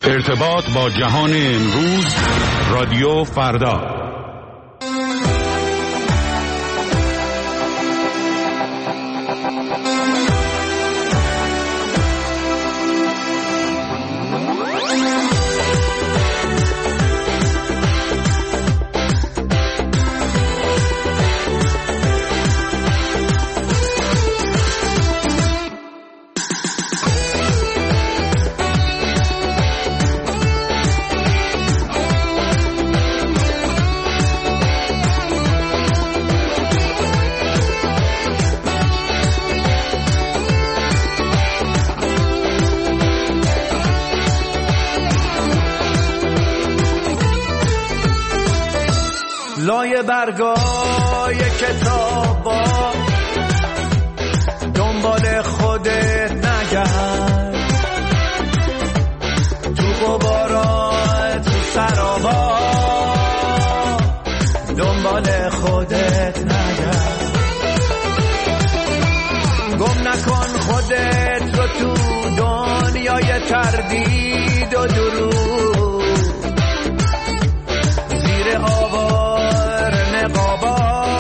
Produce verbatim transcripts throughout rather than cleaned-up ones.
ارتباط با جهان امروز، رادیو فردا. لای برگای کتابا دنبال خودت نگرد، تو غبارا تو سرابا دنبال خودت نگرد. گم نکن خودت رو تو دنیای تردید و دروغ، زیر آوار نقابا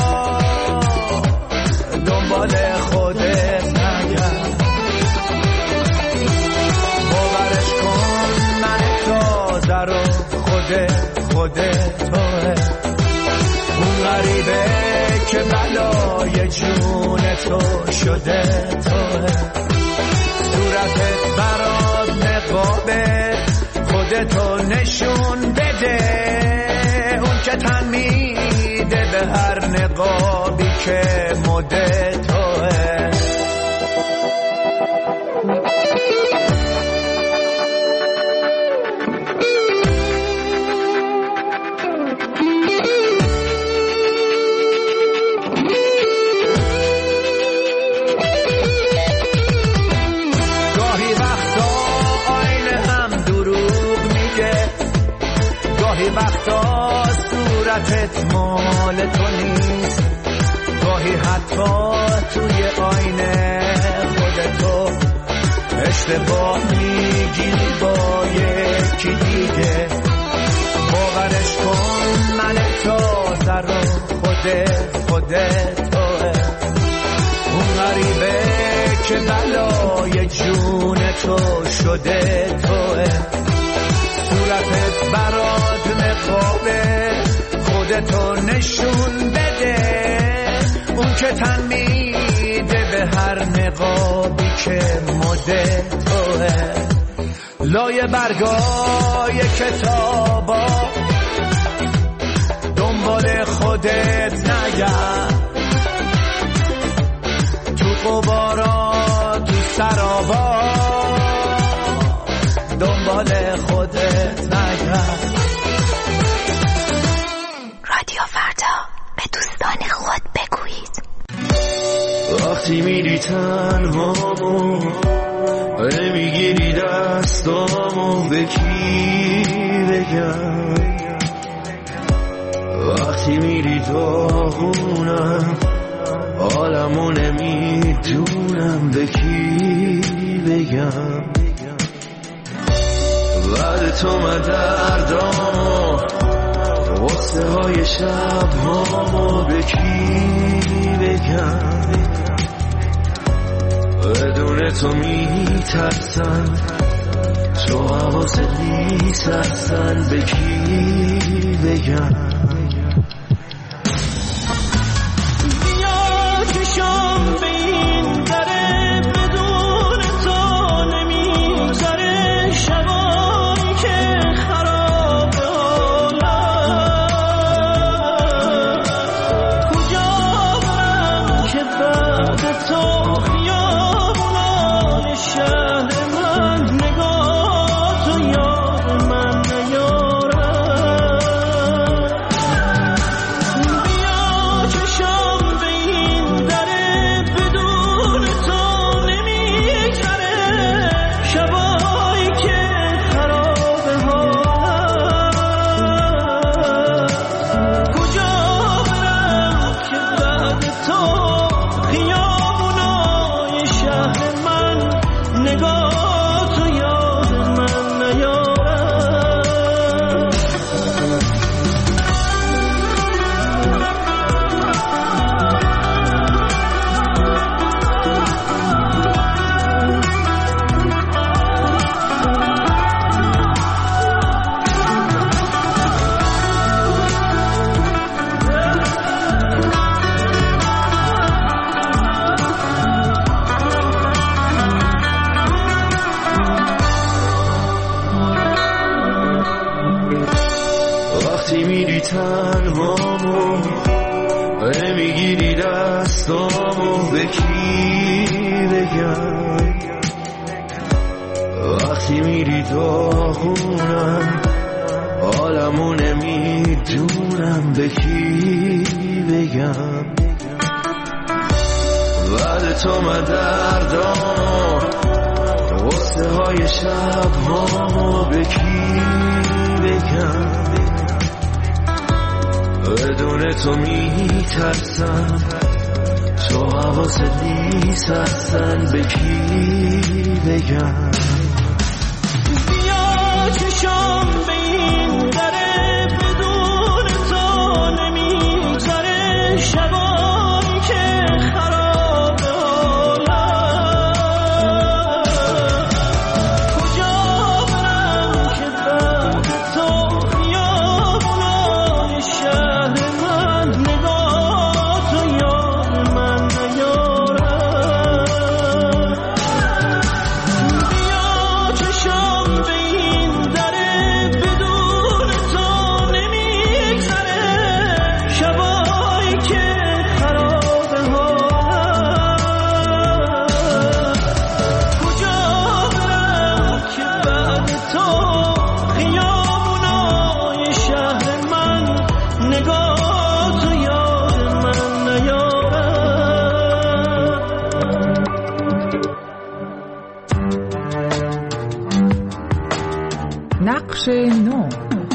دنبال خودت نگرد. باورش کن من تازه رو خودت خودت توه، اون غریبه که بلای جون تو شده توه. صورتت برات نقابه، خودتو نشون بده، اون که تن میده به هر نقابی که مده توه. گاهی وقتا آینه هم دروغ میگه، گاهی وقتا صورتت مال تو نیست، گاهی حتی توی آینه خودتو اشتباه میگیری با یکی دیگه. باورش کن من تازه رو خودت خودت توه، اون غریبه که بلای جون تو شده توه. صورتت برات نقابه، خودتو نشون بده، اون که تن میده به هر نقابی که مده توه. لای برگای کتابا دنبال خودت نگرد، تو غبارا تو سرابا دنبال خودت نگرد. رادیو فردا، به دوستان خود بگویید. وقتی میری تنهامو میگیری دستامو، به کی بگم؟ وقتی میری داغونم حالمو نمیدونم، به کی بگم؟ بعد تو من دردامو غصه های شب هامو، به کی بگم؟ بدون تو میترسن، تو حواست نیست اصلا، به کی بگم؟ بیا چشم به این دره، بدون تو نمیگذره شبایی که خراب حالم. کجا برم که بعد تو خیابونان شهر من نگاه تو یاد من نیارم. تنهامو نمیگیری دستامو به کی بگم وقتی میری داغونم حالمو نمیدونم به کی بگم بعد تو من دردامو غصه های شب ها به کی بگم بدون تو میترسم تو حواست نیست اصلا به کی بگم بیا چشم به این دره بدون تو نمیگذره شبایی که خرابه حالم کجا برم که بعد تو خیابونای شهر من نگاه تو یاد من نیارم بیا چشم به این دره بدون تو نمیگذره شبایی که خرابه حالم کجا برم که بعد تو خیابونای شهر من نگاه تو یاد من نیارم نقش نو.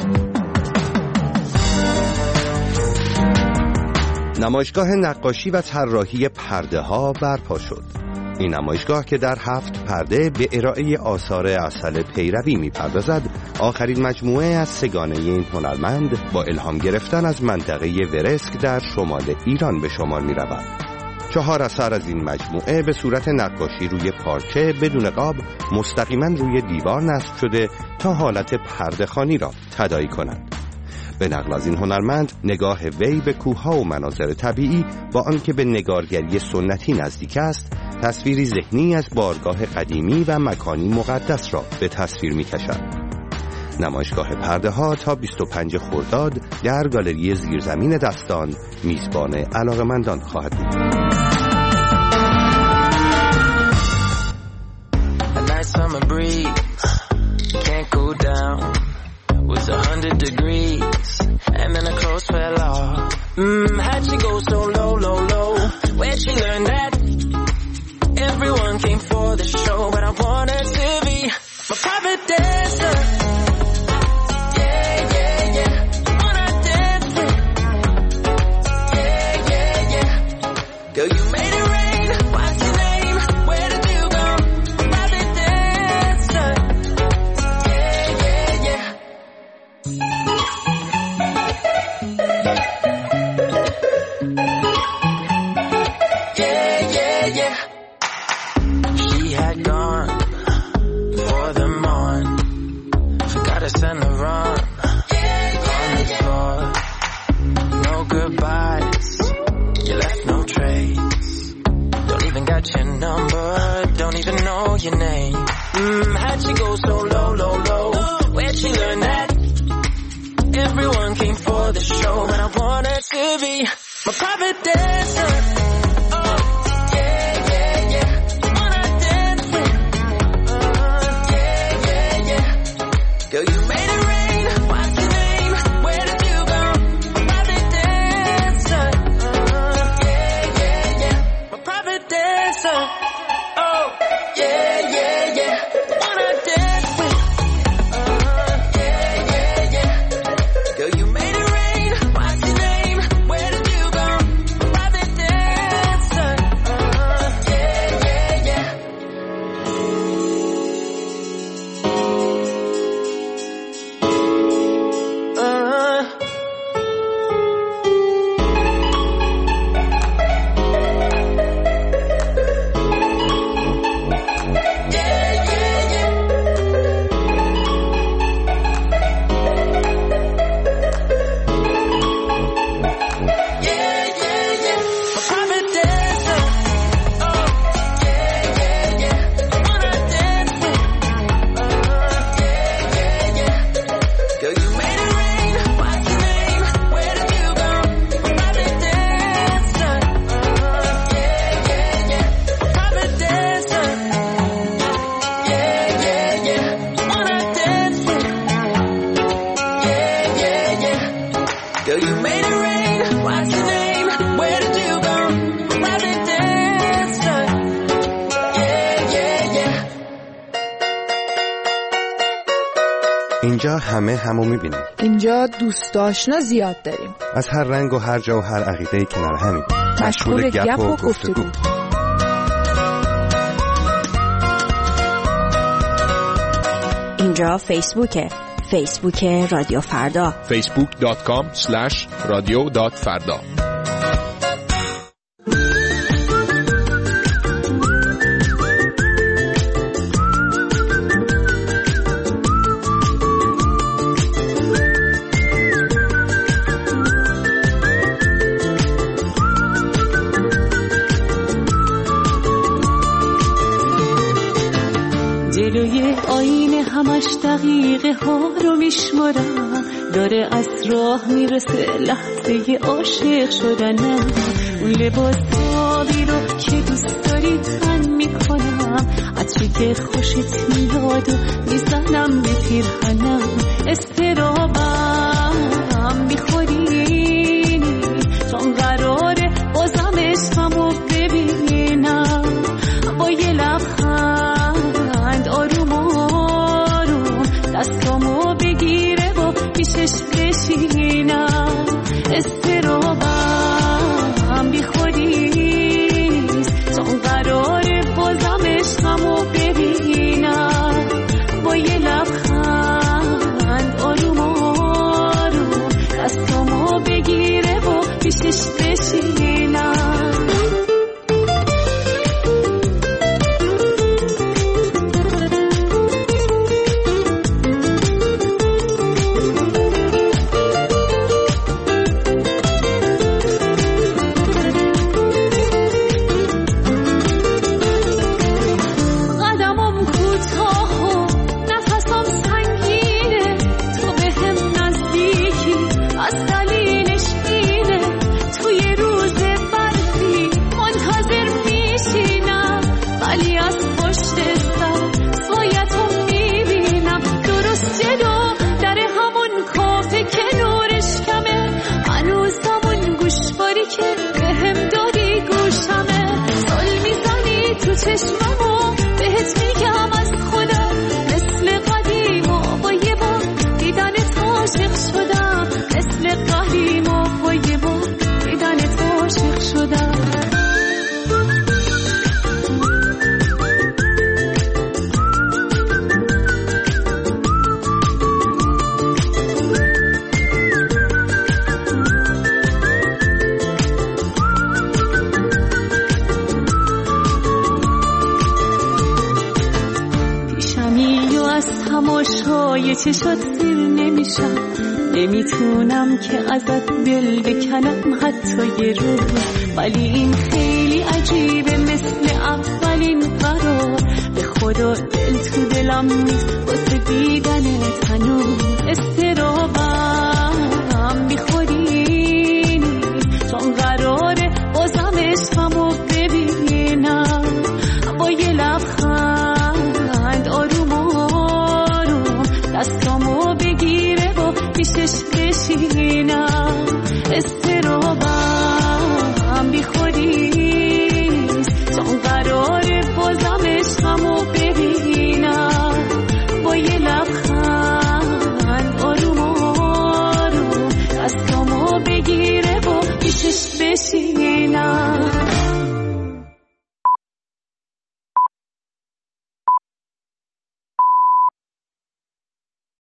نمایشگاه نقاشی و طراحی پرده ها برپا شد. این نمایشگاه که در هفت پرده به ارائه آثار عسل پیروی می‌پردازد، آخرین مجموعه از سگانه این هنرمند با الهام گرفتن از منطقه ورسک در شمال ایران به شمار می‌رود. چهار اثر از این مجموعه به صورت نقاشی روی پارچه بدون قاب مستقیما روی دیوار نصب شده تا حالت پرده‌خوانی را تداعی کنند. به نقل از این هنرمند، نگاه وی به کوه‌ها و مناظر طبیعی با آنکه به نگارگری سنتی نزدیک است، تصویری ذهنی از بارگاه قدیمی و مکانی مقدس را به تصویر می‌کشد. نمایشگاه پرده ها تا بیست و پنجم خرداد در گالری زیرزمین دستان میزبان علاقه‌مندان خواهد بود. Summer breeze can't go down. Was a hundred degrees, and then her clothes fell off. Mmm, how'd she go so low, low, low? Where'd she learn that? Everyone came for the show, but I wanted to be my private dancer. Yeah, yeah, yeah. Wanna dance with? Yeah, yeah, yeah. Girl, you made it rain. What's your name? Where did you go? Private dancer. Yeah, yeah, yeah. Yeah, yeah, yeah. She had gone for the morn. Forgot to send her on. On the floor. No goodbyes. You left no trace. Don't even got your number. Don't even know your name. Mmm, how'd she go so low, low, low? Where'd she learn that? Everyone came for the show, but I wanted to be my private dancer. Oh, yeah, yeah, yeah. Wanna dance with? Uh, yeah, yeah, yeah. Girl, you made it rain. What's your name? Where did you go? My private dancer. Uh, yeah, yeah, yeah. My private dancer. Oh, yeah, yeah, yeah. Wanna dance with? Uh, yeah, yeah, yeah. Girl, you made it rain. What's your name? Where did you go? My private dancer. Uh, yeah, yeah, yeah. اینجا همه همو میبینیم. اینجا دوست آشنا زیاد داریم. از هر رنگ و هر جا و هر عقیده‌ای کنار همیم. مشغول گپ و گفتگو. اینجا فیسبوکه. فیسبوک رادیو فردا. فیسبوک دات کام اسلش رادیو دات فردا. جلوی آینه همش دقیقه ها رو میشمارم، داره از راه میرسه لحظه عاشق شدنم. اون لباس آبی رو که دوست داری تن میکنم، عطری که خوشت میاد و میزنم به پیرهنم. استرابم میخوری چون قراره بازم عشقمو ببینم. با یه لبخند آروم آروم دستامو بگیره و پیشش بشینم. استرابم بی خودیست چون قراره بازم عشقمو ببینم. با یه لبخند آروم آروم دستامو بگیره و پیشش بشینم. چشممو بهت میگم از خودم، مثل قدیم و با یه بار دیدنت عاشق شدم. مثل قدیم و با یه بار دیدنت عاشق شدم. تماشای چشات سیر نمیشم، نمیتونم که ازت دل بکنم حتی یه روز. ولی این خیلی عجیبه مثل اولین قرار، به خدا دل تو دلم نیست واسه دیدنت هنوز. استرابم بیخورینی چون قراره بازم عشقمو ببینم. با یه لبخند آروم آروم دستامو بگیره و پیشش بشینم.